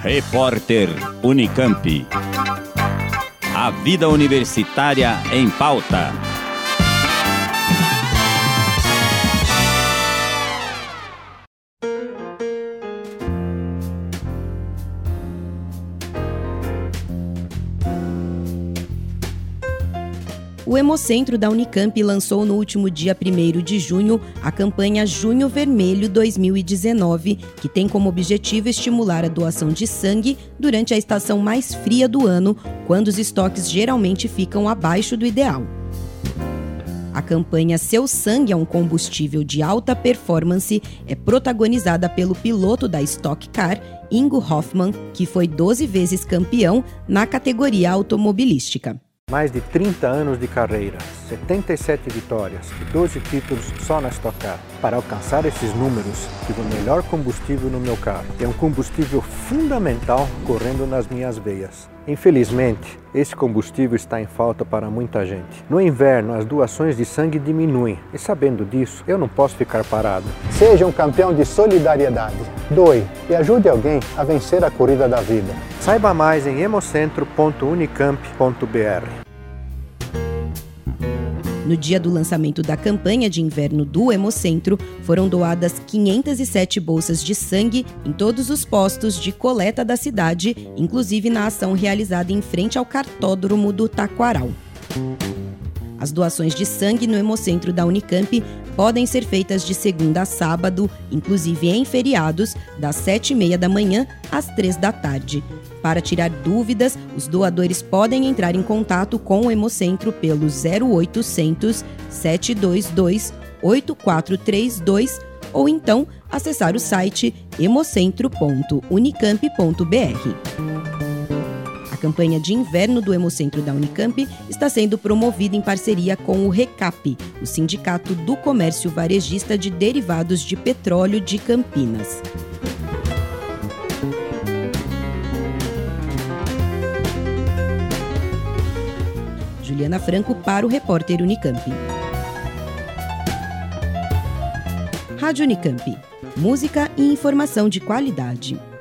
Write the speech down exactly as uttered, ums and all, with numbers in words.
Repórter Unicamp. A vida universitária em pauta. O Hemocentro da Unicamp lançou no último dia primeiro de junho a campanha Junho Vermelho dois mil e dezenove, que tem como objetivo estimular a doação de sangue durante a estação mais fria do ano, quando os estoques geralmente ficam abaixo do ideal. A campanha Seu Sangue é um Combustível de Alta Performance é protagonizada pelo piloto da Stock Car, Ingo Hoffmann, que foi doze vezes campeão na categoria automobilística. Mais de trinta anos de carreira, setenta e sete vitórias e doze títulos só na Stock Car. Para alcançar esses números, tive o melhor combustível no meu carro. É um combustível fundamental correndo nas minhas veias. Infelizmente, esse combustível está em falta para muita gente. No inverno, as doações de sangue diminuem. E sabendo disso, eu não posso ficar parado. Seja um campeão de solidariedade. Doe e ajude alguém a vencer a corrida da vida. Saiba mais em hemocentro ponto unicamp ponto br. No dia do lançamento da campanha de inverno do Hemocentro, foram doadas quinhentas e sete bolsas de sangue em todos os postos de coleta da cidade, inclusive na ação realizada em frente ao cartódromo do Taquaral. As doações de sangue no Hemocentro da Unicamp podem ser feitas de segunda a sábado, inclusive em feriados, das sete e meia da manhã às três da tarde. Para tirar dúvidas, os doadores podem entrar em contato com o Hemocentro pelo zero oitocentos, sete dois dois, oito quatro três dois ou então acessar o site hemocentro ponto unicamp ponto br. A campanha de inverno do Hemocentro da Unicamp está sendo promovida em parceria com o RECAP, o Sindicato do Comércio Varejista de Derivados de Petróleo de Campinas. Juliana Franco para o Repórter Unicamp. Rádio Unicamp. Música e informação de qualidade.